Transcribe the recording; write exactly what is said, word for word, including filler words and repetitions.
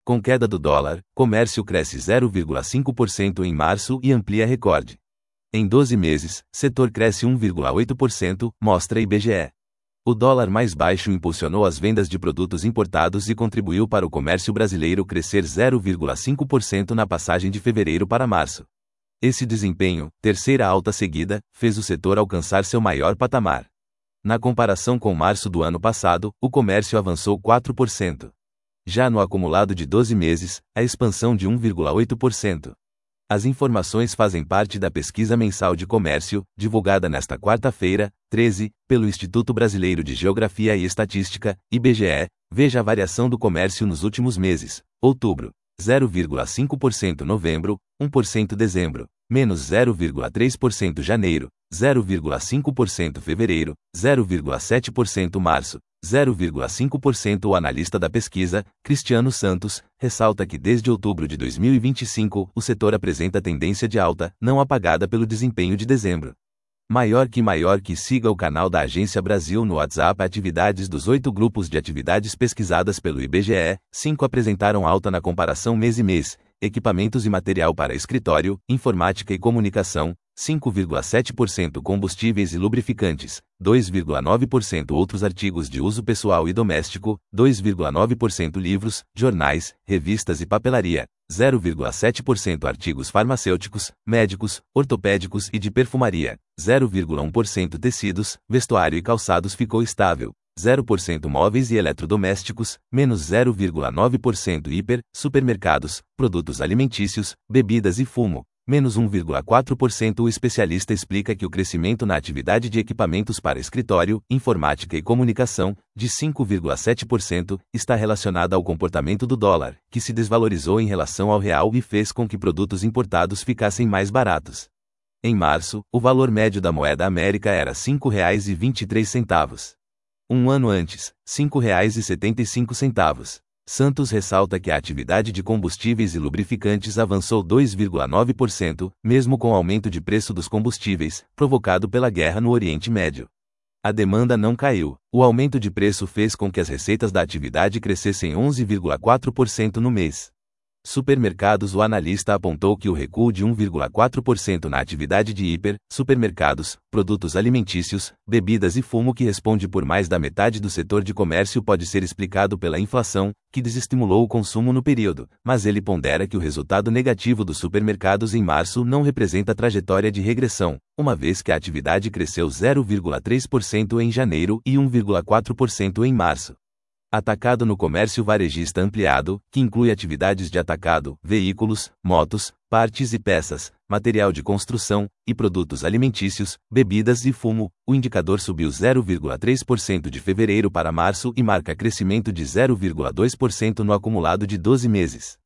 Com queda do dólar, comércio cresce zero vírgula cinco por cento em março e amplia recorde. Em doze meses, setor cresce um vírgula oito por cento, mostra I B G E. O dólar mais baixo impulsionou as vendas de produtos importados e contribuiu para o comércio brasileiro crescer zero vírgula cinco por cento na passagem de fevereiro para março. Esse desempenho, terceira alta seguida, fez o setor alcançar seu maior patamar. Na comparação com março do ano passado, o comércio avançou quatro por cento. Já no acumulado de doze meses, a expansão de um vírgula oito por cento. As informações fazem parte da pesquisa mensal de comércio, divulgada nesta quarta-feira, treze, pelo Instituto Brasileiro de Geografia e Estatística, I B G E. Veja a variação do comércio nos últimos meses. Outubro, zero vírgula cinco por cento novembro, um por cento dezembro, menos zero vírgula três por cento janeiro, zero vírgula cinco por cento fevereiro, zero vírgula sete por cento março, zero vírgula cinco por cento. O analista da pesquisa, Cristiano Santos, ressalta que desde outubro de dois mil e vinte e cinco, o setor apresenta tendência de alta, não apagada pelo desempenho de dezembro. Maior que maior que siga o canal da Agência Brasil no WhatsApp. Atividades dos oito grupos de atividades pesquisadas pelo I B G E, cinco apresentaram alta na comparação mês e mês: equipamentos e material para escritório, informática e comunicação, cinco vírgula sete por cento combustíveis e lubrificantes, dois vírgula nove por cento outros artigos de uso pessoal e doméstico, dois vírgula nove por cento livros, jornais, revistas e papelaria, zero vírgula sete por cento artigos farmacêuticos, médicos, ortopédicos e de perfumaria, zero vírgula um por cento tecidos, vestuário e calçados ficou estável, zero por cento móveis e eletrodomésticos, menos zero vírgula nove por cento hiper, supermercados, produtos alimentícios, bebidas e fumo, menos um vírgula quatro por cento. O especialista explica que o crescimento na atividade de equipamentos para escritório, informática e comunicação, de cinco vírgula sete por cento, está relacionada ao comportamento do dólar, que se desvalorizou em relação ao real e fez com que produtos importados ficassem mais baratos. Em março, o valor médio da moeda América era cinco reais e vinte e três centavos. Um ano antes, cinco reais e setenta e cinco centavos. Santos ressalta que a atividade de combustíveis e lubrificantes avançou dois vírgula nove por cento, mesmo com o aumento de preço dos combustíveis, provocado pela guerra no Oriente Médio. A demanda não caiu. O aumento de preço fez com que as receitas da atividade crescessem onze vírgula quatro por cento no mês. Supermercados. O analista apontou que o recuo de um vírgula quatro por cento na atividade de hiper, supermercados, produtos alimentícios, bebidas e fumo, que responde por mais da metade do setor de comércio, pode ser explicado pela inflação, que desestimulou o consumo no período, mas ele pondera que o resultado negativo dos supermercados em março não representa trajetória de regressão, uma vez que a atividade cresceu zero vírgula três por cento em janeiro e um vírgula quatro por cento em março. Atacado. No comércio varejista ampliado, que inclui atividades de atacado, veículos, motos, partes e peças, material de construção, e produtos alimentícios, bebidas e fumo, o indicador subiu zero vírgula três por cento de fevereiro para março e marca crescimento de zero vírgula dois por cento no acumulado de doze meses.